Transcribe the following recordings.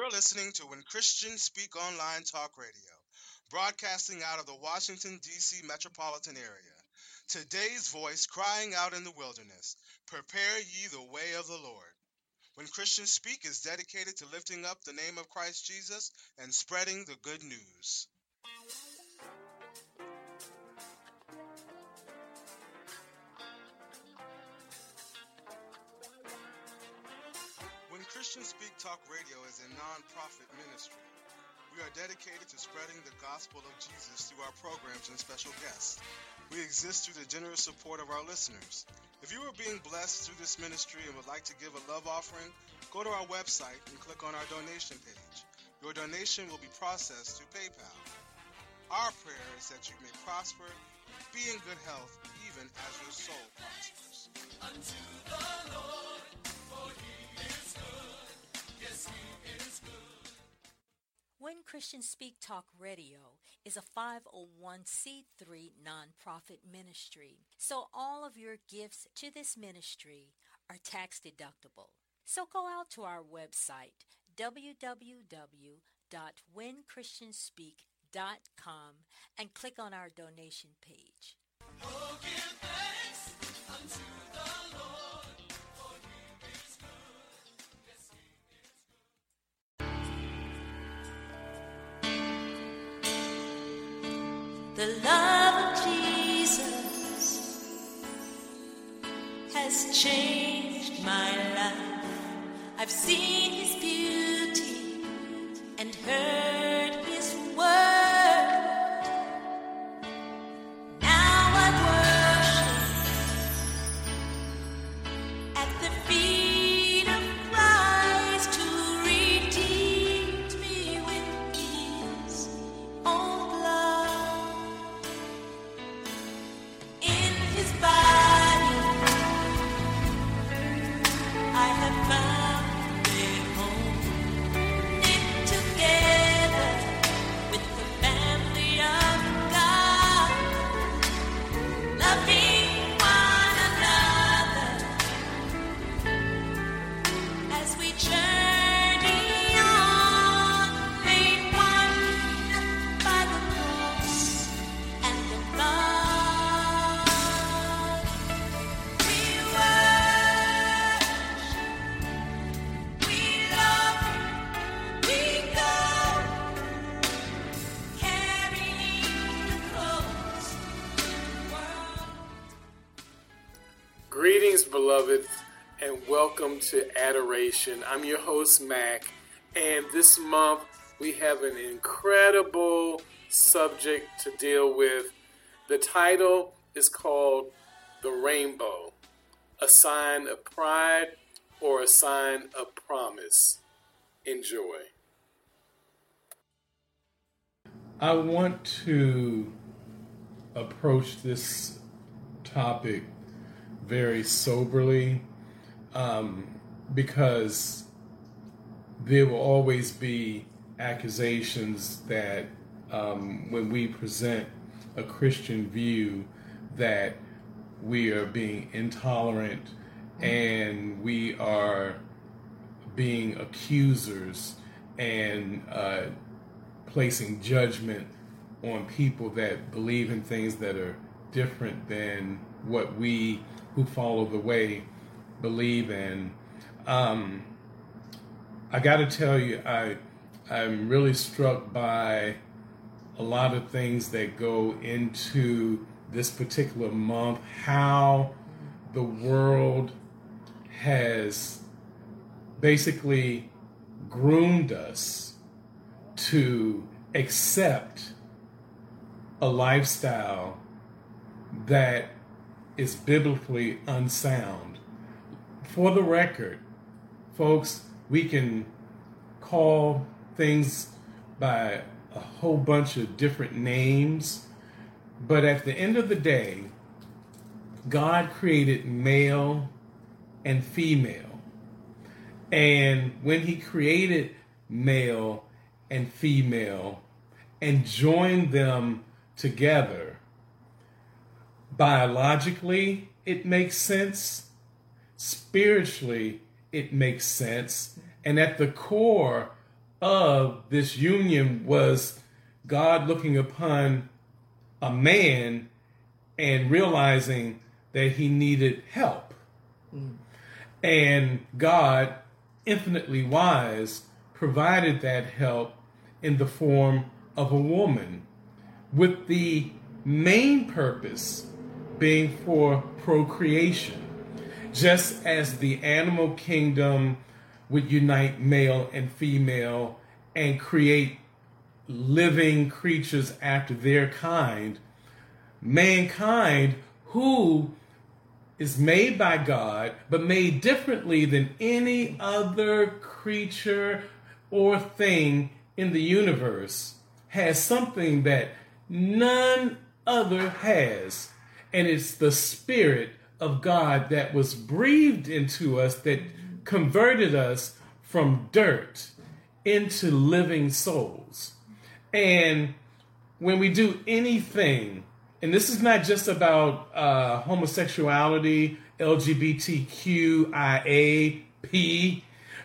You're listening to When Christians Speak Online Talk Radio, broadcasting out of the Washington, D.C. metropolitan area. Today's voice crying out in the wilderness, prepare ye the way of the Lord. When Christians Speak is dedicated to lifting up the name of Christ Jesus and spreading the good news. When Christians Speak Talk Radio is a non-profit ministry. We are dedicated to spreading the gospel of Jesus through our programs and special guests. We exist through the generous support of our listeners. If you are being blessed through this ministry and would like to give a love offering, go to our website and click on our donation page. Your donation will be processed through PayPal. Our prayer is that you may prosper, be in good health, even as your soul prospers. Unto the Lord, for he is good. Yes, he is good. When Christians Speak Talk Radio is a 501c3 nonprofit ministry, so all of your gifts to this ministry are tax deductible. So go out to our website, www.whenchristianspeak.com, and click on our donation page. Oh, give thanks unto the Lord, for he is good. Yes, he is good. The love of Jesus has changed my life. I've seen his beauty and heard his word. Now I worship at the feet of Christ who redeemed me with his own blood. In his body I have found a home, knit together with the family of God, loving one another as we journey on, made one by the cross and the blood. We worship, we love, we go, carrying the cross to the world. Greetings, beloved, and welcome to Adoration. I'm your host, Mac, and this month we have an incredible subject to deal with. The title is called The Rainbow, a sign of pride or a sign of promise. Enjoy. I want to approach this topic very soberly because there will always be accusations that when we present a Christian view that we are being intolerant and we are being accusers and placing judgment on people that believe in things that are different than what we who follow the way believe in. I got to tell you, I'm really struck by a lot of things that go into this particular month, how the world has basically groomed us to accept a lifestyle that is biblically unsound. For the record, folks, we can call things by a whole bunch of different names, but at the end of the day, God created male and female. And when he created male and female and joined them together, biologically, it makes sense. Spiritually, it makes sense. And at the core of this union was God looking upon a man and realizing that he needed help. And God, infinitely wise, provided that help in the form of a woman, with the main purpose being for procreation. Just as the animal kingdom would unite male and female and create living creatures after their kind, mankind, who is made by God, but made differently than any other creature or thing in the universe, has something that none other has. And it's the Spirit of God that was breathed into us, that converted us from dirt into living souls. And when we do anything, and this is not just about homosexuality, LGBTQIA+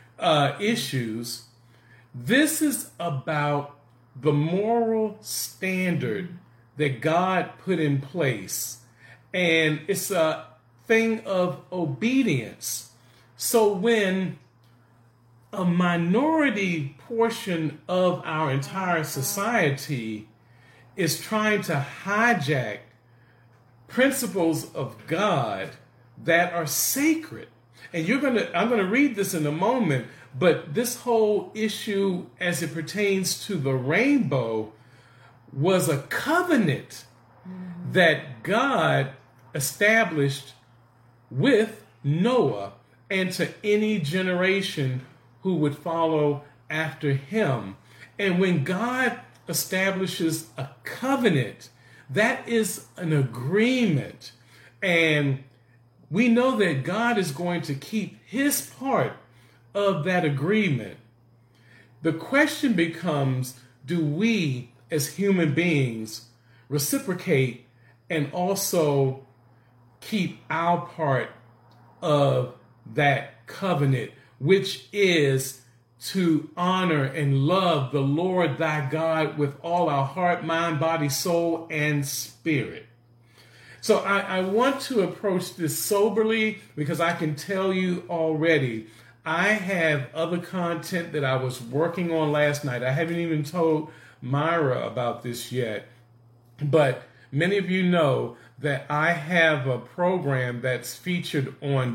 issues. This is about the moral standard that God put in place. And it's a thing of obedience. So when a minority portion of our entire society is trying to hijack principles of God that are sacred. And I'm going to read this in a moment, but this whole issue as it pertains to the rainbow was a covenant that God established with Noah and to any generation who would follow after him. And when God establishes a covenant, that is an agreement. And we know that God is going to keep his part of that agreement. The question becomes, do we as human beings reciprocate and also keep our part of that covenant, which is to honor and love the Lord thy God with all our heart, mind, body, soul, and spirit. So I want to approach this soberly, because I can tell you already, I have other content that I was working on last night. I haven't even told Myra about this yet, but many of you know that I have a program that's featured on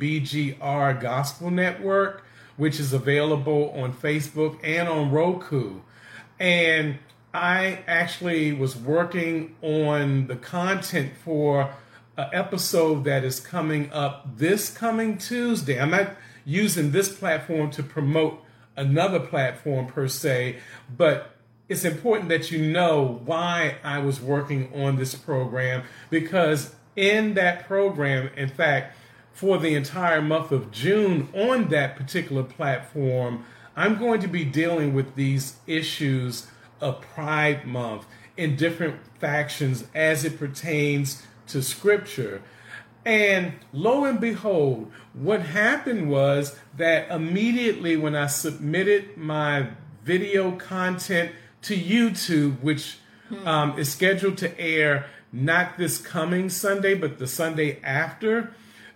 WBGR Gospel Network, which is available on Facebook and on Roku. And I actually was working on the content for an episode that is coming up this coming Tuesday. I'm not using this platform to promote another platform per se, but it's important that you know why I was working on this program, because in that program, in fact, for the entire month of June on that particular platform, I'm going to be dealing with these issues of Pride Month in different factions as it pertains to Scripture. And lo and behold, what happened was that immediately when I submitted my video content to YouTube, which is scheduled to air not this coming Sunday, but the Sunday after,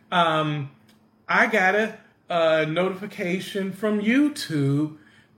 I got a notification from YouTube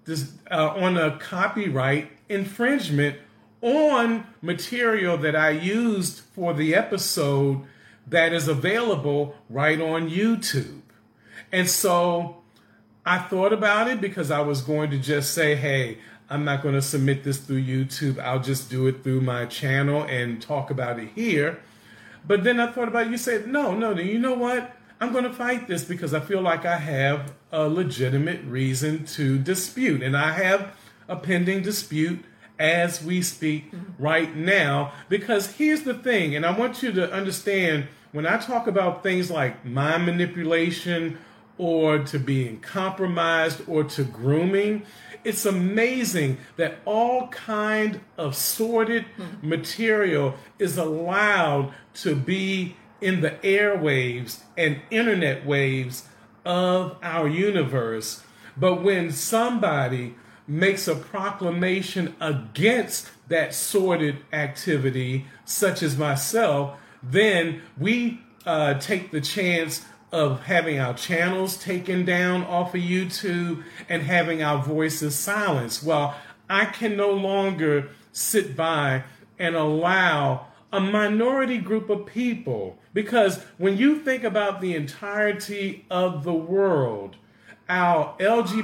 on a copyright infringement on material that I used for the episode that is available right on YouTube. And so I thought about it, because I was going to just say, hey, I'm not going to submit this through YouTube. I'll just do it through my channel and talk about it here. But then I thought about it. You said, no, you know what? I'm going to fight this, because I feel like I have a legitimate reason to dispute. And I have a pending dispute as we speak right now, because here's the thing, and I want you to understand, when I talk about things like mind manipulation or to being compromised or to grooming, it's amazing that all kind of sordid material is allowed to be in the airwaves and internet waves of our universe. But when somebody makes a proclamation against that sordid activity, such as myself, then we take the chance of having our channels taken down off of YouTube and having our voices silenced. Well, I can no longer sit by and allow a minority group of people, because when you think about the entirety of the world, our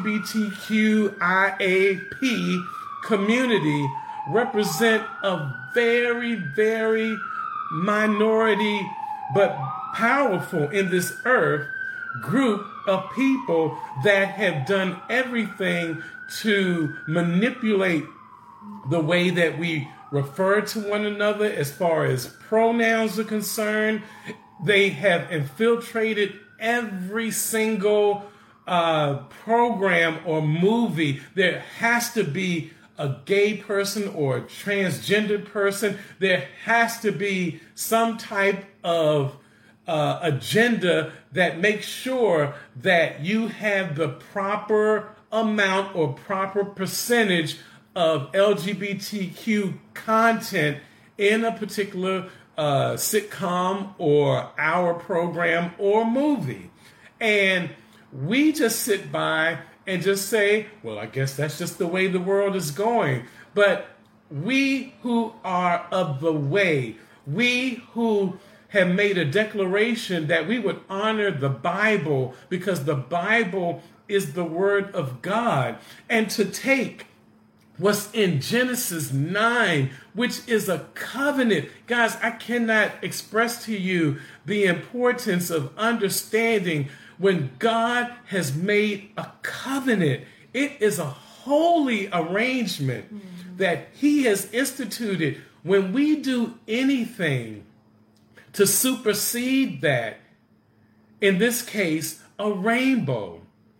LGBTQIAP community represent a very, very minority but powerful in this earth group of people that have done everything to manipulate the way that we refer to one another as far as pronouns are concerned. They have infiltrated every single program or movie. There has to be a gay person or a transgender person. There has to be some type of agenda that makes sure that you have the proper amount or proper percentage of LGBTQ content in a particular sitcom or hour program or movie. And we just sit by and just say, well, I guess that's just the way the world is going. But we who are of the way, we who have made a declaration that we would honor the Bible because the Bible is the word of God, and to take what's in Genesis 9, which is a covenant. Guys, I cannot express to you the importance of understanding when God has made a covenant. It is a holy arrangement that he has instituted. When we do anything to supersede that, in this case, a rainbow,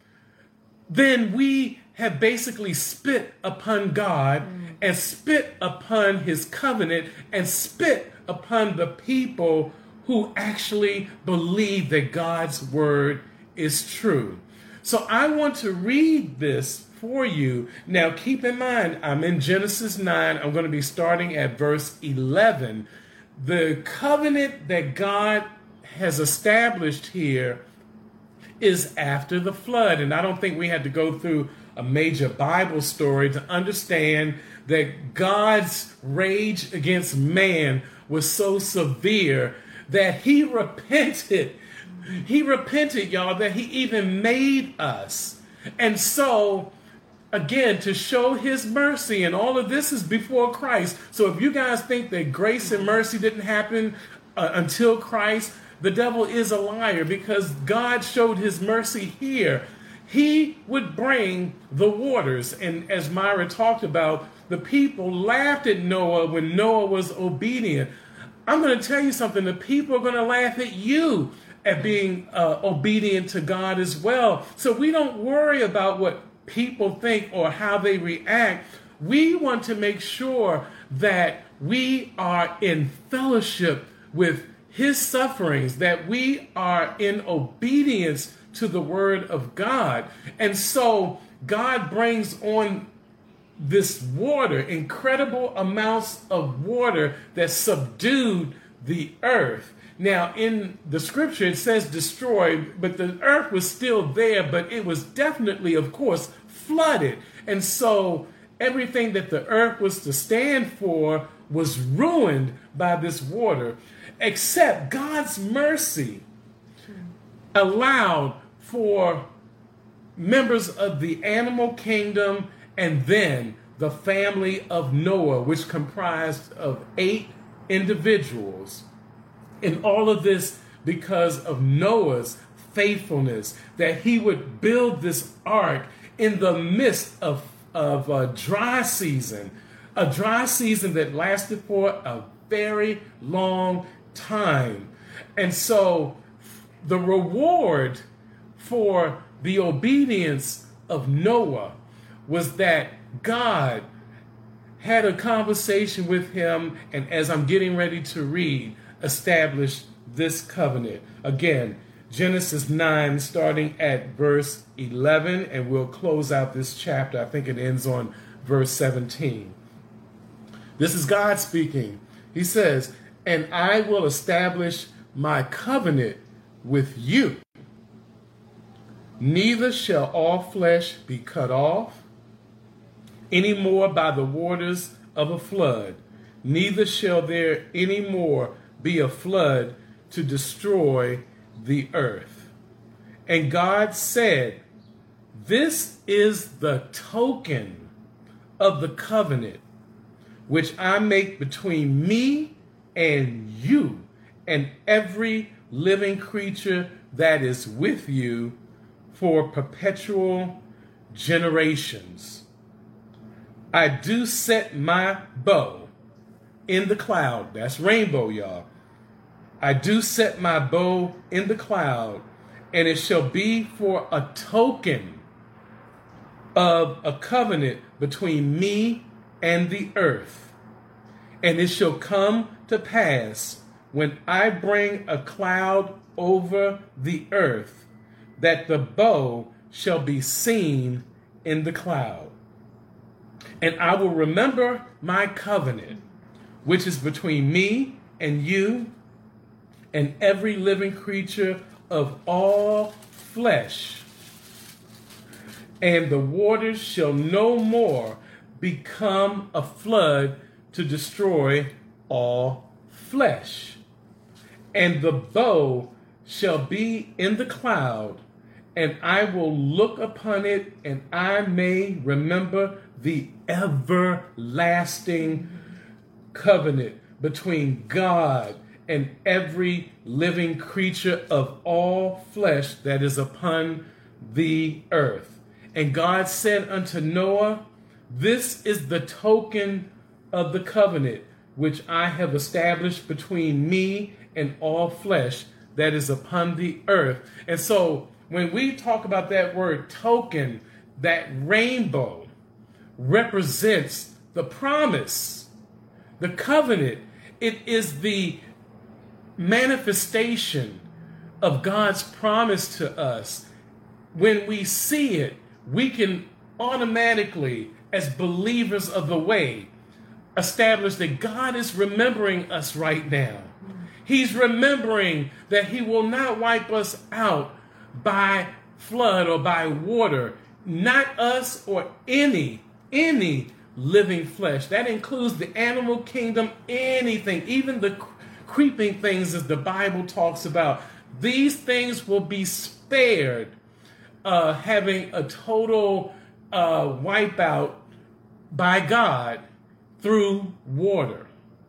then we have basically spit upon God and spit upon his covenant and spit upon the people who actually believe that God's word is true. So I want to read this for you. Now, keep in mind, I'm in Genesis 9. I'm going to be starting at verse 11. The covenant that God has established here is after the flood. And I don't think we had to go through a major Bible story to understand that God's rage against man was so severe that he repented. He repented, y'all, that he even made us. And so, again, to show his mercy, and all of this is before Christ. So if you guys think that grace and mercy didn't happen until Christ, the devil is a liar, because God showed his mercy here. He would bring the waters. And as Myra talked about, the people laughed at Noah when Noah was obedient. I'm going to tell you something. The people are going to laugh at you at being obedient to God as well. So we don't worry about what people think or how they react. We want to make sure that we are in fellowship with his sufferings, that we are in obedience to the word of God. And so God brings on this water, incredible amounts of water that subdued the earth. Now, in the scripture, it says destroyed, but the earth was still there, but it was definitely, of course, flooded. And so everything that the earth was to stand for was ruined by this water, except God's mercy allowed for members of the animal kingdom and then the family of Noah, which comprised of 8 individuals. And all of this because of Noah's faithfulness, that he would build this ark in the midst of a dry season that lasted for a very long time. And so the reward for the obedience of Noah was that God had a conversation with him, and as I'm getting ready to read, established this covenant. Again, Genesis 9, starting at verse 11, and we'll close out this chapter. I think it ends on verse 17. This is God speaking. He says, "And I will establish my covenant with you. Neither shall all flesh be cut off any more by the waters of a flood, neither shall there any more be a flood to destroy the earth." And God said, "This is the token of the covenant which I make between me and you and every living creature that is with you for perpetual generations. I do set my bow in the cloud." That's rainbow, y'all. "I do set my bow in the cloud, and it shall be for a token of a covenant between me and the earth. And it shall come to pass when I bring a cloud over the earth, that the bow shall be seen in the cloud. And I will remember my covenant, which is between me and you and every living creature of all flesh. And the waters shall no more become a flood to destroy all flesh. And the bow shall be in the cloud, and I will look upon it, and I may remember the everlasting covenant between God and every living creature of all flesh that is upon the earth. And God said unto Noah, "This is the token of the covenant which I have established between me and all flesh that is upon the earth." And so when we talk about that word token, that rainbow represents the promise, the covenant. It is the manifestation of God's promise to us. When we see it, we can automatically, as believers of the way, establish that God is remembering us right now. He's remembering that he will not wipe us out by flood or by water, not us or any living flesh. That includes the animal kingdom, anything, even the creeping things as the Bible talks about. These things will be spared having a total wipeout by God through water.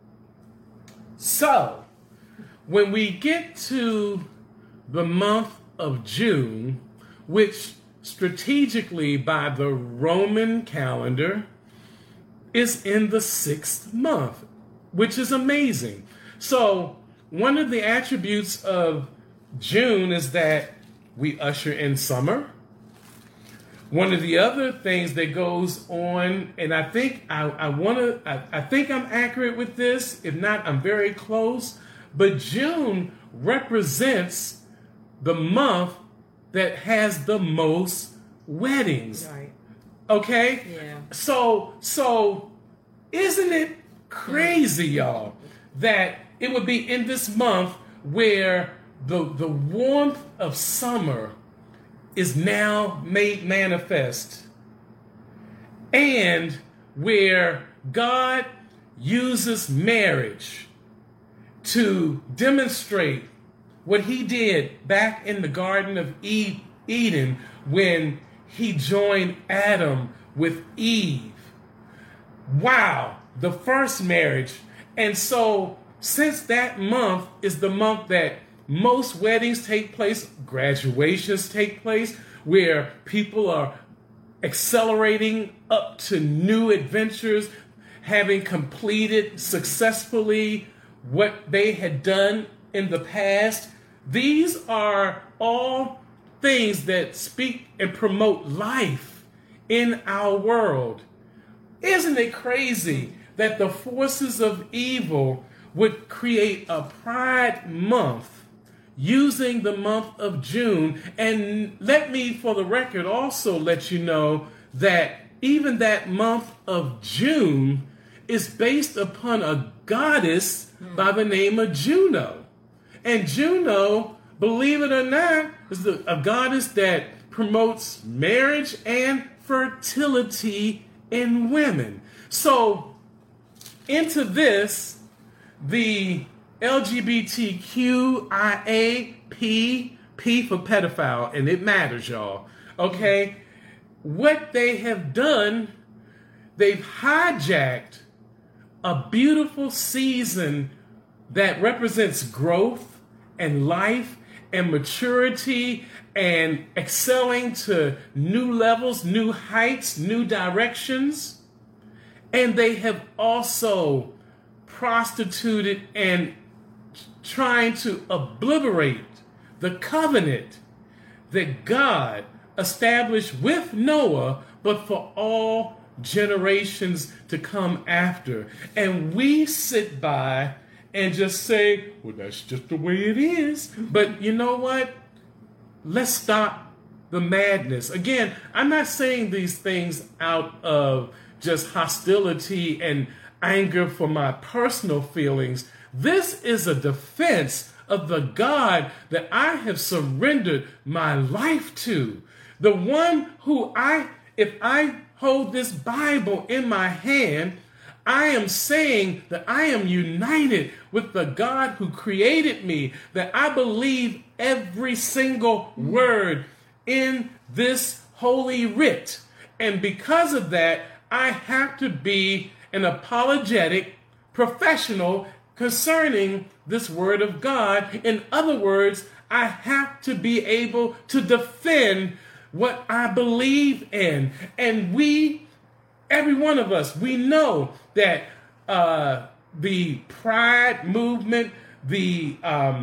So, when we get to the month of June, which strategically by the Roman calendar is in the 6th month, which is amazing. So, one of the attributes of June is that we usher in summer. One of the other things that goes on, and I think I think I'm accurate with this. If not, I'm very close. But June represents the month that has the most weddings. Right. Okay? Yeah. So isn't it crazy, y'all, that it would be in this month where the warmth of summer is now made manifest, and where God uses marriage to demonstrate what he did back in the Garden of Eden when he joined Adam with Eve. Wow, the first marriage. And so since that month is the month that most weddings take place, graduations take place, where people are accelerating up to new adventures, having completed successfully what they had done in the past. These are all things that speak and promote life in our world. Isn't it crazy that the forces of evil would create a Pride Month using the month of June. And let me, for the record, also let you know that even that month of June is based upon a goddess by the name of Juno. And Juno, believe it or not, is a goddess that promotes marriage and fertility in women. So, into this, the LGBTQIA, P for pedophile, and it matters, y'all. Okay? What they have done, they've hijacked a beautiful season that represents growth and life and maturity and excelling to new levels, new heights, new directions. And they have also prostituted and trying to obliterate the covenant that God established with Noah, but for all generations to come after. And we sit by and just say, well, that's just the way it is. But you know what? Let's stop the madness. Again, I'm not saying these things out of just hostility and anger for my personal feelings. This is a defense of the God that I have surrendered my life to. The one who if I hold this Bible in my hand, I am saying that I am united with the God who created me, that I believe every single word in this holy writ. And because of that, I have to be an apologetic professional concerning this word of God. In other words, I have to be able to defend what I believe in. And every one of us, we know that the pride movement, the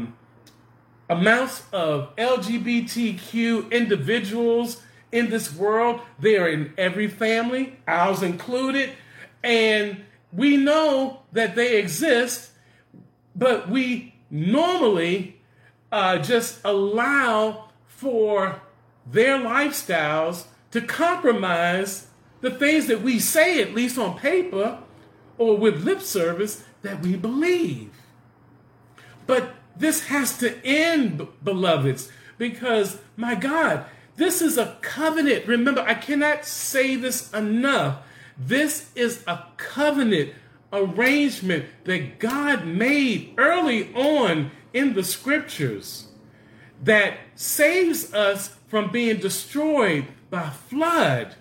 amounts of LGBTQ individuals in this world, they are in every family, ours included, and we know that they exist, but we normally just allow for their lifestyles to compromise the things that we say, at least on paper or with lip service, that we believe. But this has to end, beloveds, because, my God, this is a covenant. Remember, I cannot say this enough. This is a covenant arrangement that God made early on in the scriptures that saves us from being destroyed by flood.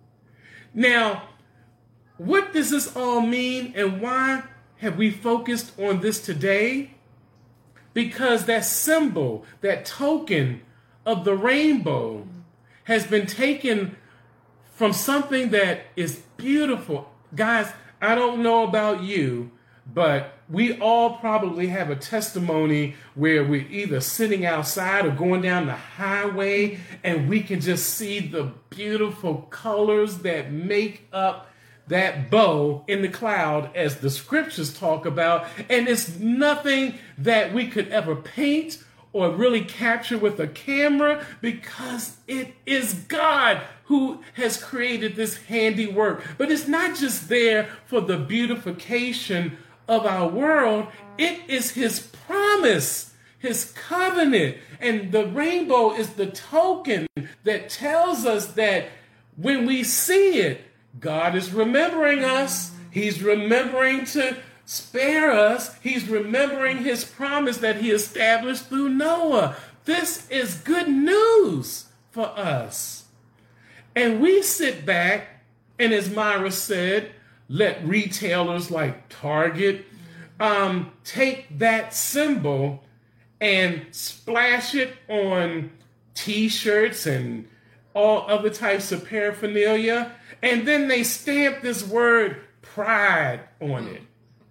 Now, what does this all mean, and why have we focused on this today? Because that symbol, that token of the rainbow has been taken from something that is beautiful. Guys, I don't know about you, but we all probably have a testimony where we're either sitting outside or going down the highway and we can just see the beautiful colors that make up that bow in the cloud, as the scriptures talk about. And it's nothing that we could ever paint or really capture with a camera, because it is God who has created this handiwork. But it's not just there for the beautification of our world. It is his promise, his covenant. And the rainbow is the token that tells us that when we see it, God is remembering us. He's remembering to spare us. He's remembering his promise that he established through Noah. This is good news for us. And we sit back, and as Myra said, let retailers like Target take that symbol and splash it on T-shirts and all other types of paraphernalia, and then they stamp this word pride on it.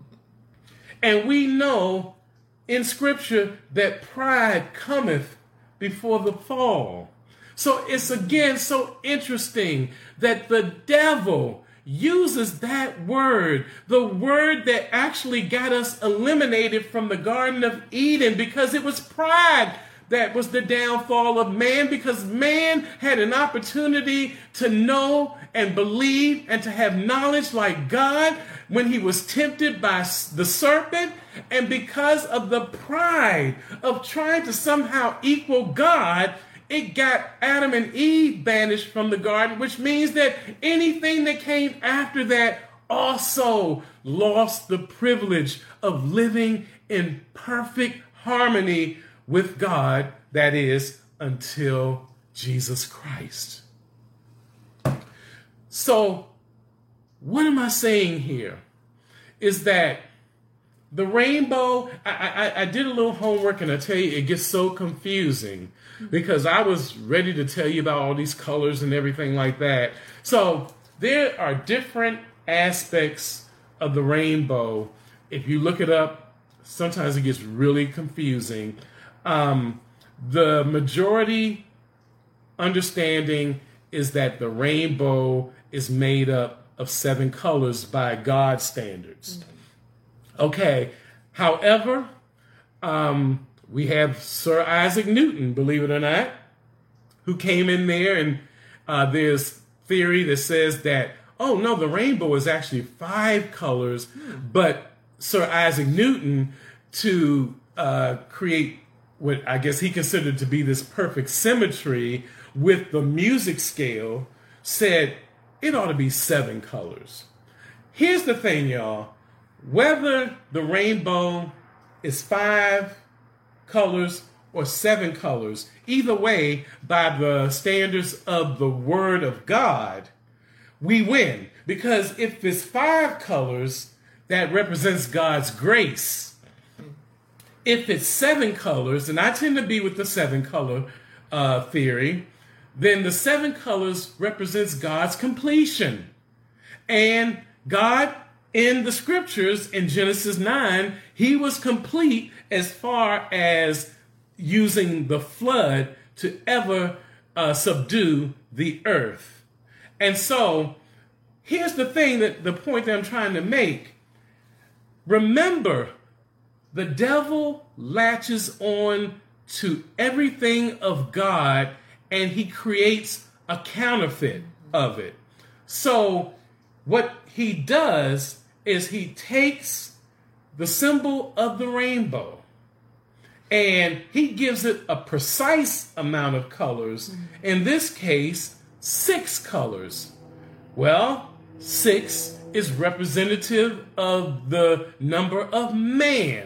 And we know in Scripture that pride cometh before the fall. So it's again so interesting that the devil uses that word, the word that actually got us eliminated from the Garden of Eden, because it was pride that was the downfall of man, because man had an opportunity to know and believe and to have knowledge like God when he was tempted by the serpent. And because of the pride of trying to somehow equal God, it got Adam and Eve banished from the garden, which means that anything that came after that also lost the privilege of living in perfect harmony with God, that is, until Jesus Christ. So, what am I saying here? Is that the rainbow, I did a little homework, and I tell you, it gets so confusing because I was ready to tell you about all these colors and everything like that. So there are different aspects of the rainbow. If you look it up, sometimes it gets really confusing. The majority understanding is that the rainbow is made up of 7 colors by God's standards. Okay, however, we have Sir Isaac Newton, believe it or not, who came in there, and there's theory that says that, oh no, the rainbow is actually 5 colors, but Sir Isaac Newton, to create what I guess he considered to be this perfect symmetry with the music scale, said it ought to be 7 colors. Here's the thing, y'all. Whether the rainbow is 5 colors or 7 colors, either way, by the standards of the Word of God, we win. Because if it's 5 colors, that represents God's grace. If it's 7 colors, and I tend to be with the 7 color theory, then the 7 colors represents God's completion. And God, in the scriptures, in Genesis 9, he was complete as far as using the flood to ever subdue the earth. And so, here's the thing, the point that I'm trying to make. Remember, the devil latches on to everything of God, and he creates a counterfeit of it. So what he does is he takes the symbol of the rainbow and he gives it a precise amount of colors. In this case, 6 colors. Well, 6 is representative of the number of man.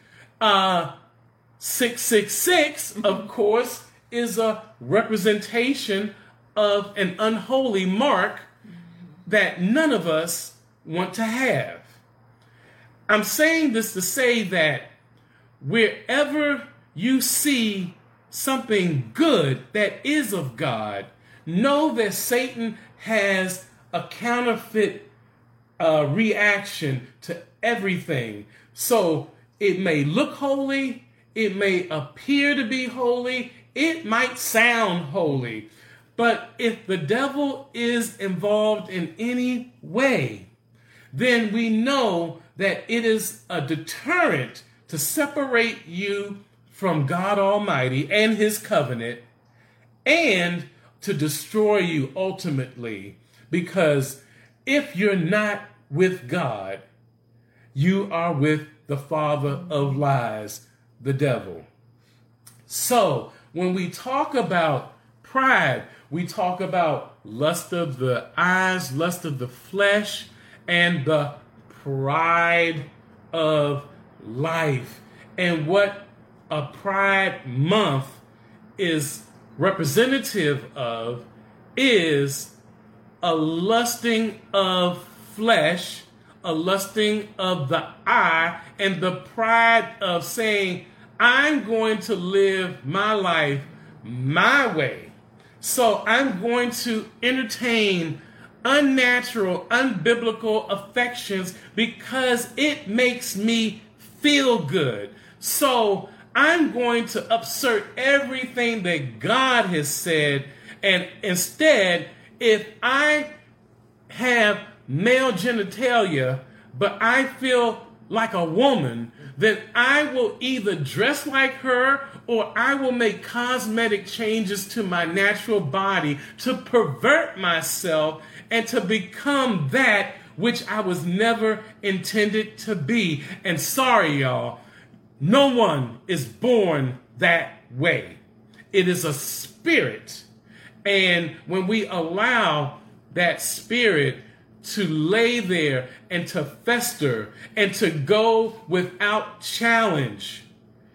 666, of course, is a representation of an unholy mark that none of us want to have. I'm saying this to say that wherever you see something good that is of God, know that Satan has a counterfeit reaction to everything. So it may look holy, it may appear to be holy, it might sound holy, but if the devil is involved in any way, then we know that it is a deterrent to separate you from God Almighty and his covenant, and to destroy you ultimately. Because if you're not with God, you are with the father of lies, the devil. So when we talk about pride, we talk about lust of the eyes, lust of the flesh, and the pride of life. And what a Pride Month is representative of is a lusting of flesh, a lusting of the eye, and the pride of saying, I'm going to live my life my way. So I'm going to entertain unnatural, unbiblical affections because it makes me feel good. So I'm going to assert everything that God has said, and instead, if I have male genitalia, but I feel like a woman, then I will either dress like her or I will make cosmetic changes to my natural body to pervert myself and to become that which I was never intended to be. And sorry, y'all, no one is born that way. It is a spirit. And when we allow that spirit to lay there and to fester and to go without challenge,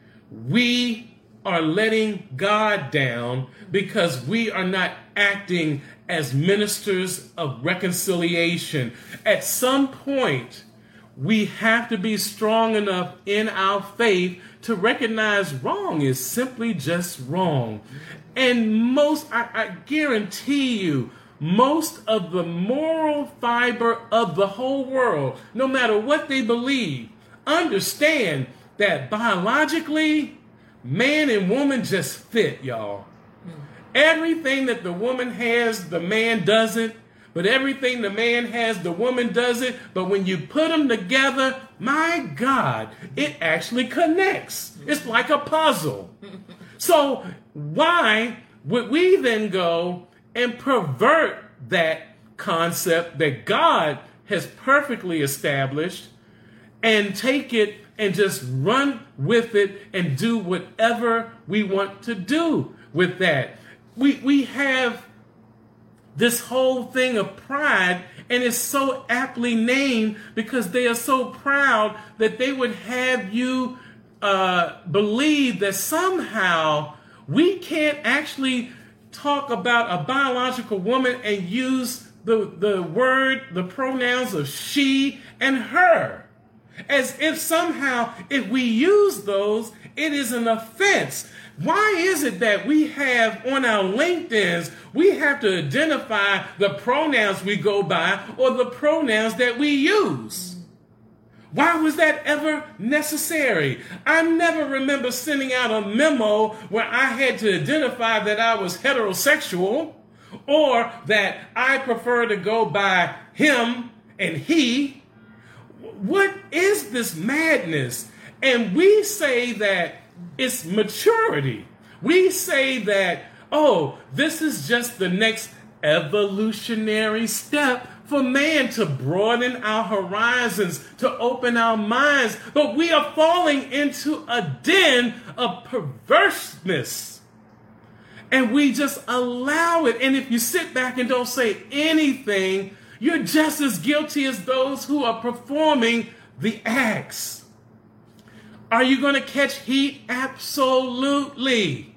we are letting God down because we are not acting as ministers of reconciliation. At some point, we have to be strong enough in our faith to recognize wrong is simply just wrong. And I guarantee you, most of the moral fiber of the whole world, no matter what they believe, understand that biologically, man and woman just fit, y'all. Everything that the woman has, the man doesn't. But everything the man has, the woman doesn't. But when you put them together, my God, it actually connects. It's like a puzzle. So why would we then go and pervert that concept that God has perfectly established and take it and just run with it and do whatever we want to do with that? We have this whole thing of pride, and it's so aptly named because they are so proud that they would have you believe that somehow we can't actually talk about a biological woman and use the pronouns of she and her. As if somehow if we use those, it is an offense. Why is it that we have on our LinkedIns, we have to identify the pronouns we go by or the pronouns that we use? Why was that ever necessary? I never remember sending out a memo where I had to identify that I was heterosexual or that I prefer to go by him and he. What is this madness? And we say that it's maturity. We say that, oh, this is just the next evolutionary step for man to broaden our horizons, to open our minds. But we are falling into a den of perverseness. And we just allow it. And if you sit back and don't say anything, you're just as guilty as those who are performing the acts. Are you going to catch heat? Absolutely.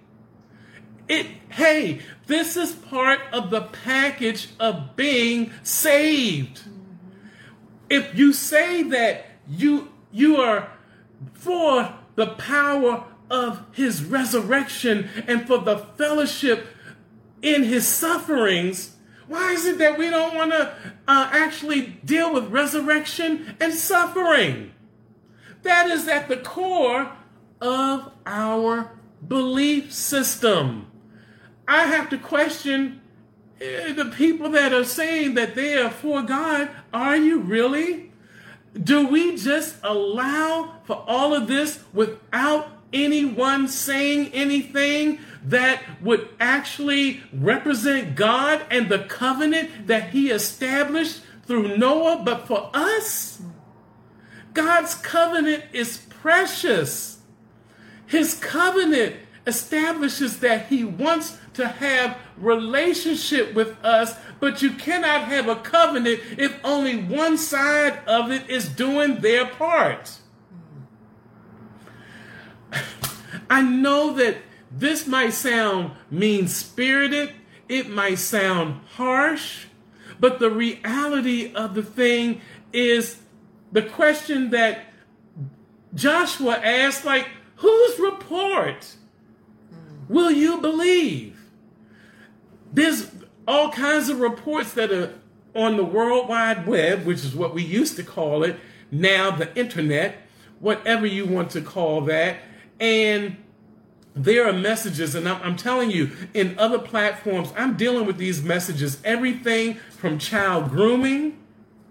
Hey, this is part of the package of being saved. If you say that you are for the power of his resurrection and for the fellowship in his sufferings, why is it that we don't want to actually deal with resurrection and suffering? That is at the core of our belief system. I have to question the people that are saying that they are for God. Are you really? Do we just allow for all of this without anyone saying anything that would actually represent God and the covenant that he established through Noah, but for us? God's covenant is precious. His covenant establishes that he wants to have relationship with us, but you cannot have a covenant if only one side of it is doing their part. I know that this might sound mean-spirited, it might sound harsh, but the reality of the thing is the question that Joshua asked, like, whose report will you believe? There's all kinds of reports that are on the World Wide Web, which is what we used to call it, now the internet, whatever you want to call that. And there are messages, and I'm telling you, in other platforms, I'm dealing with these messages, everything from child grooming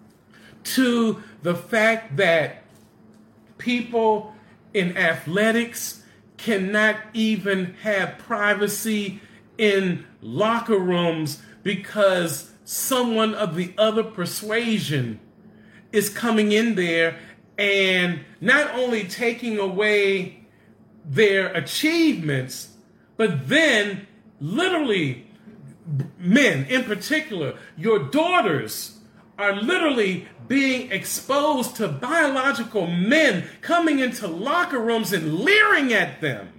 to the fact that people in athletics cannot even have privacy in locker rooms because someone of the other persuasion is coming in there and not only taking away their achievements, but then literally, men in particular, your daughters are literally being exposed to biological men coming into locker rooms and leering at them.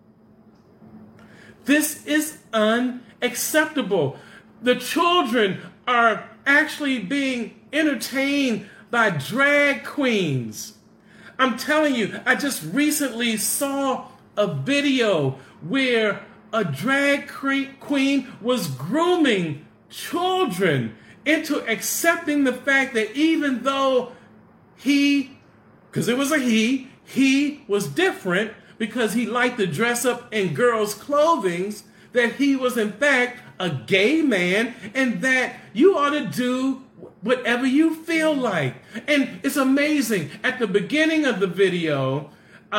This is unacceptable. The children are actually being entertained by drag queens. I'm telling you, I just recently saw a video where a drag queen was grooming children into accepting the fact that even though because it was a he was different because he liked to dress up in girls' clothing, that he was in fact a gay man and that you ought to do whatever you feel like. And it's amazing. At the beginning of the video,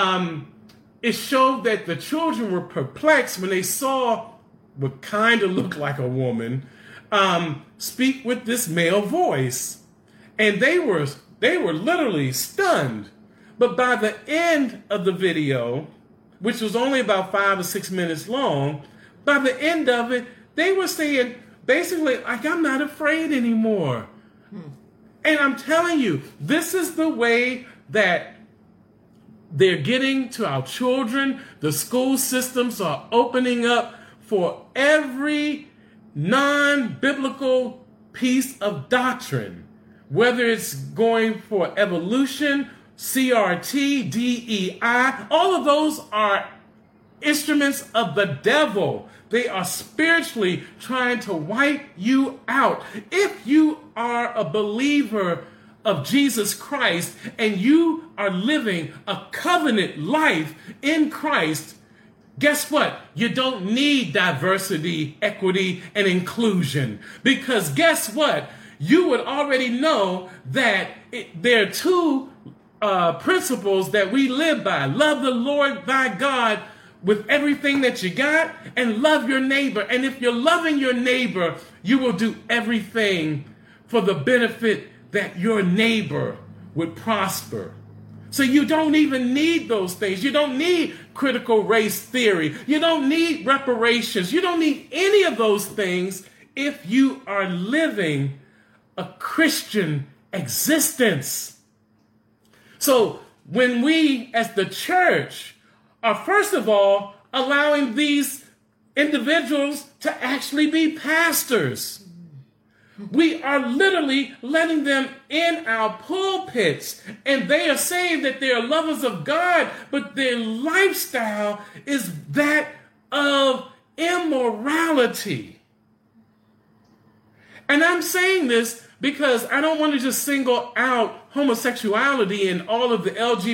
it showed that the children were perplexed when they saw what kind of looked like a woman speak with this male voice. And they were literally stunned. But by the end of the video, which was only about 5 or 6 minutes long, by the end of it, they were saying basically, like, I'm not afraid anymore. And I'm telling you, this is the way that they're getting to our children. The school systems are opening up for every non-biblical piece of doctrine, whether it's going for evolution, CRT, DEI, all of those are instruments of the devil. They are spiritually trying to wipe you out. If you are a believer of Jesus Christ and you are living a covenant life in Christ, guess what? You don't need diversity, equity, and inclusion. Because guess what? You would already know that there are two principles that we live by. Love the Lord thy God with everything that you got, and love your neighbor. And if you're loving your neighbor, you will do everything for the benefit that your neighbor would prosper. So you don't even need those things. You don't need critical race theory. You don't need reparations. You don't need any of those things if you are living a Christian existence. So when we as the church are first of all allowing these individuals to actually be pastors, we are literally letting them in our pulpits, and they are saying that they are lovers of God, but their lifestyle is that of immorality. And I'm saying this because I don't want to just single out homosexuality and all of the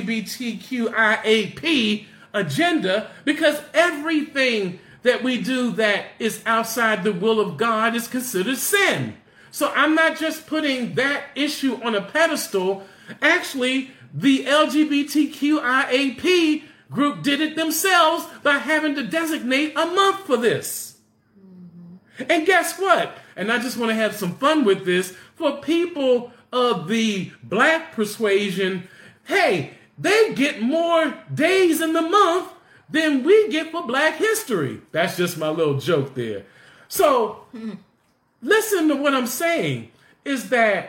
LGBTQIAP agenda, because everything that we do that is outside the will of God is considered sin. So I'm not just putting that issue on a pedestal. Actually, the LGBTQIAP group did it themselves by having to designate a month for this. And guess what? And I just want to have some fun with this. For people of the black persuasion, hey, they get more days in the month than we get for Black History. That's just my little joke there. So listen to what I'm saying is that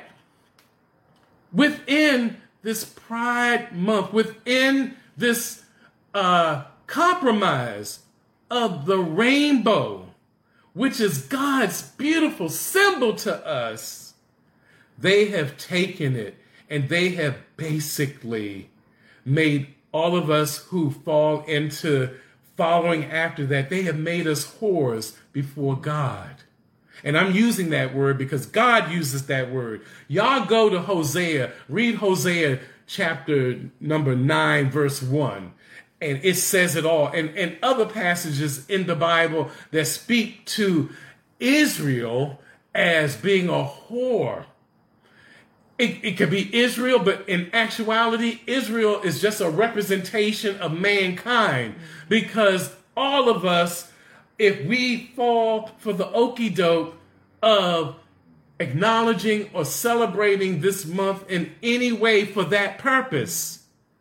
within this Pride Month, within this compromise of the rainbow, which is God's beautiful symbol to us, they have taken it and they have basically made all of us who fall into following after that, they have made us whores before God. And I'm using that word because God uses that word. Y'all go to Hosea, read Hosea chapter number 9, verse 1. And it says it all. And other passages in the Bible that speak to Israel as being a whore. It could be Israel, but in actuality, Israel is just a representation of mankind, because all of us, if we fall for the okie doke of acknowledging or celebrating this month in any way for that purpose,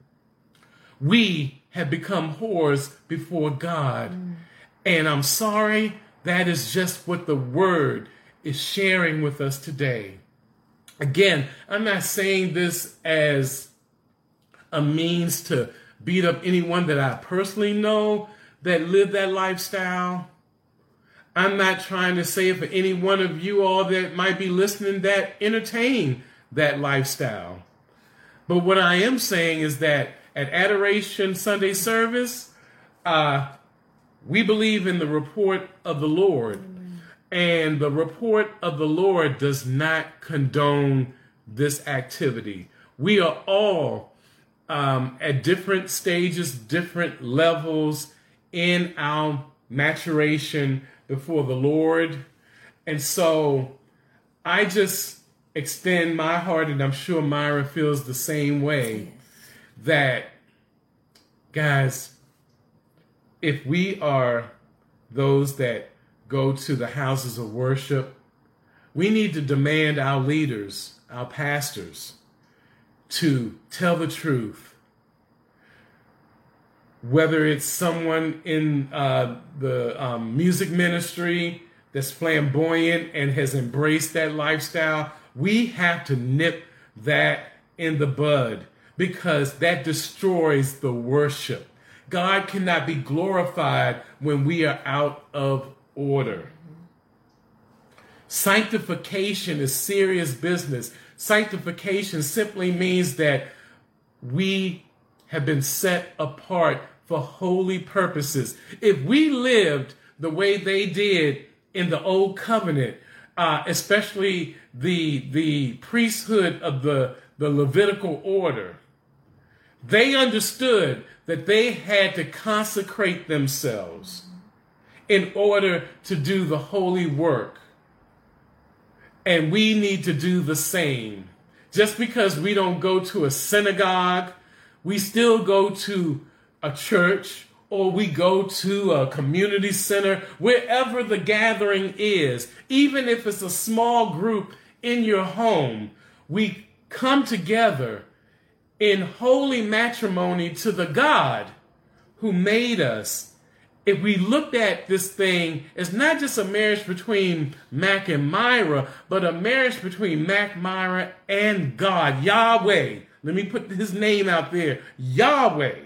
we have become whores before God. And I'm sorry, that is just what the word is sharing with us today. Again, I'm not saying this as a means to beat up anyone that I personally know that live that lifestyle. I'm not trying to say for any one of you all that might be listening that entertain that lifestyle. But what I am saying is that at Adoration Sunday service, we believe in the report of the Lord. And the report of the Lord does not condone this activity. We are all at different stages, different levels in our maturation before the Lord. And so I just extend my heart, and I'm sure Myra feels the same way, that, guys, if we are those that go to the houses of worship, we need to demand our leaders, our pastors, to tell the truth. Whether it's someone in the music ministry that's flamboyant and has embraced that lifestyle, we have to nip that in the bud, because that destroys the worship. God cannot be glorified when we are out of order. Sanctification is serious business. Sanctification simply means that we have been set apart for holy purposes. If we lived the way they did in the old covenant, especially the priesthood of the Levitical order, they understood that they had to consecrate themselves in order to do the holy work. And we need to do the same. Just because we don't go to a synagogue, we still go to a church, or we go to a community center, wherever the gathering is. Even if it's a small group in your home, we come together in holy matrimony to the God who made us. If we looked at this thing as not just a marriage between Mac and Myra, but a marriage between Mac, Myra, and God, Yahweh. Let me put his name out there, Yahweh.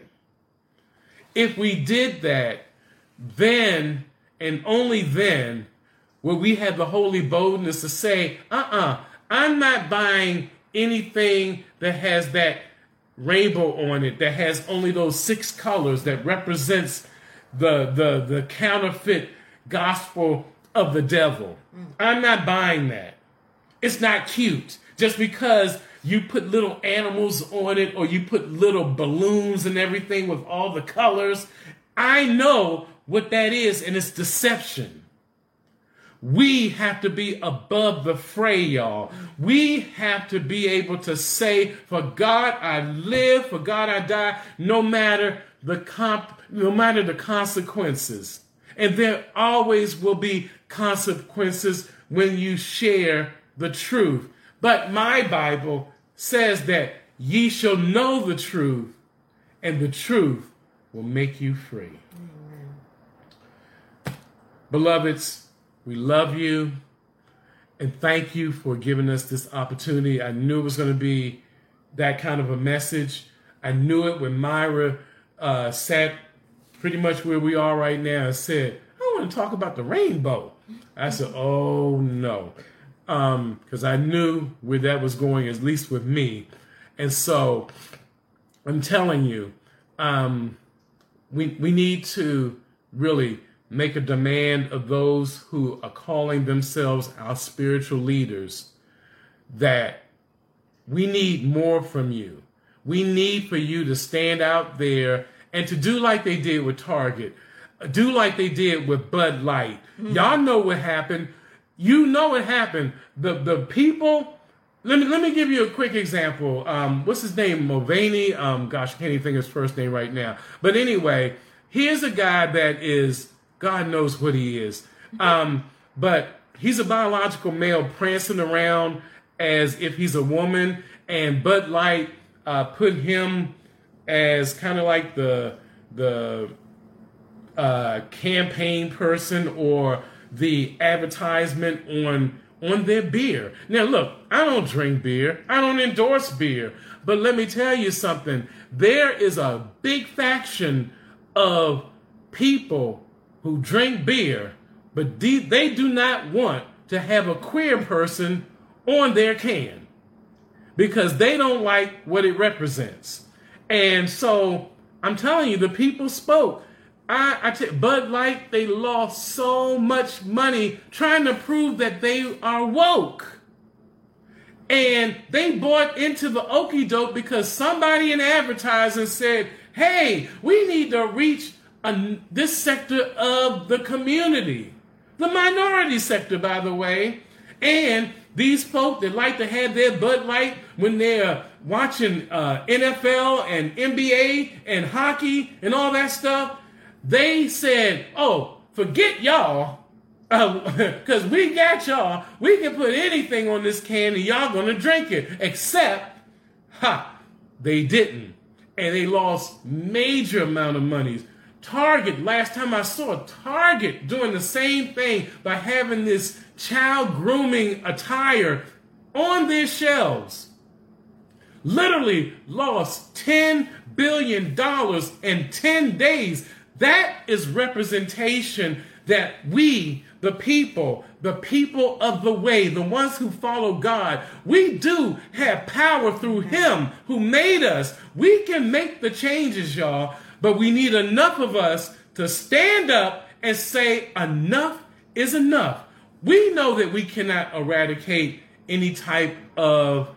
If we did that, then and only then will we have the holy boldness to say, I'm not buying anything that has that rainbow on it, that has only those 6 colors, that represents the counterfeit gospel of the devil. I'm not buying that. It's not cute. Just because you put little animals on it, or you put little balloons and everything with all the colors, I know what that is, and it's deception. We have to be above the fray, y'all. We have to be able to say, for God I live, for God I die, no matter the consequences. And there always will be consequences when you share the truth. But my Bible says that ye shall know the truth, and the truth will make you free. Amen. Beloveds, we love you, and thank you for giving us this opportunity. I knew it was going to be that kind of a message. I knew it when Myra sat pretty much where we are right now and said, I want to talk about the rainbow. I said, oh no, because I knew where that was going, at least with me. And so I'm telling you, we need to really make a demand of those who are calling themselves our spiritual leaders, that we need more from you. We need for you to stand out there and to do like they did with Target, do like they did with Bud Light. Mm-hmm. Y'all know what happened. You know what happened. The people let me give you a quick example. What's his name? Mulvaney. Gosh, I can't even think of his first name right now. But anyway, here's a guy that is, God knows what he is. But he's a biological male prancing around as if he's a woman, and Bud Light put him as kind of like the campaign person or the advertisement on their beer. Now, look, I don't drink beer. I don't endorse beer. But let me tell you something. There is a big faction of people who drink beer, but they do not want to have a queer person on their can because they don't like what it represents. And so I'm telling you, the people spoke. Bud Light, they lost so much money trying to prove that they are woke. And they bought into the okie doke because somebody in advertising said, hey, we need to reach this sector of the community. The minority sector, by the way. And these folk that like to have their Bud Light when they're watching NFL and NBA and hockey and all that stuff, they said, oh, forget y'all, because we got y'all. We can put anything on this can and y'all going to drink it. Except, they didn't. And they lost major amount of money. Target, last time I saw Target doing the same thing by having this child grooming attire on their shelves. Literally lost $10 billion in 10 days. That is representation that we, the people of the way, the ones who follow God, we do have power through Him who made us. We can make the changes, y'all, but we need enough of us to stand up and say enough is enough. We know that we cannot eradicate any type of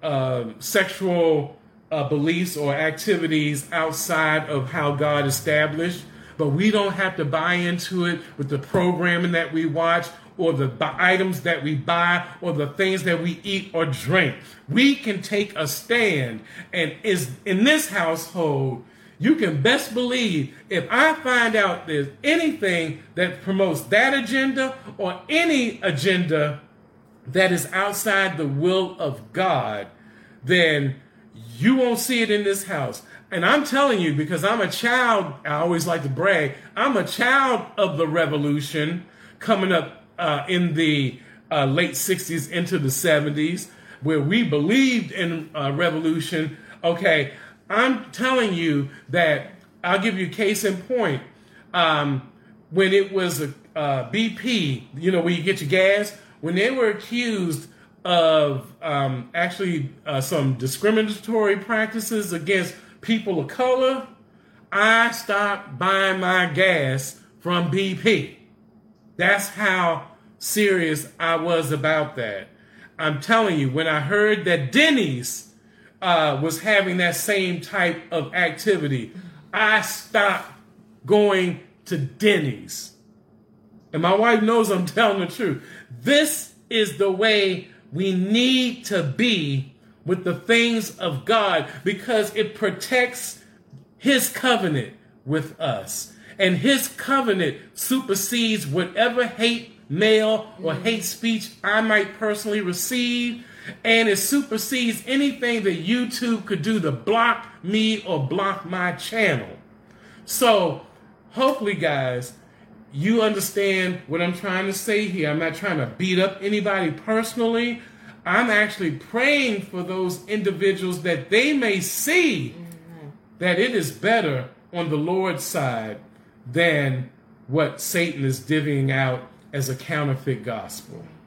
sexual beliefs or activities outside of how God established. But we don't have to buy into it with the programming that we watch or the items that we buy or the things that we eat or drink. We can take a stand. And in this household, you can best believe if I find out there's anything that promotes that agenda or any agenda that is outside the will of God, then you won't see it in this house. And I'm telling you, because I'm a child, I always like to brag, I'm a child of the revolution coming up in the late 60s into the 70s, where we believed in revolution. Okay, I'm telling you that, I'll give you a case in point. When it was BP, where you get your gas, when they were accused of some discriminatory practices against people of color, I stopped buying my gas from BP. That's how serious I was about that. I'm telling you, when I heard that Denny's was having that same type of activity, I stopped going to Denny's. And my wife knows I'm telling the truth. This is the way we need to be with the things of God, because it protects His covenant with us. And His covenant supersedes whatever hate mail or hate speech I might personally receive. And it supersedes anything that YouTube could do to block me or block my channel. So hopefully, guys, you understand what I'm trying to say here. I'm not trying to beat up anybody personally. I'm actually praying for those individuals that they may see that it is better on the Lord's side than what Satan is divvying out as a counterfeit gospel.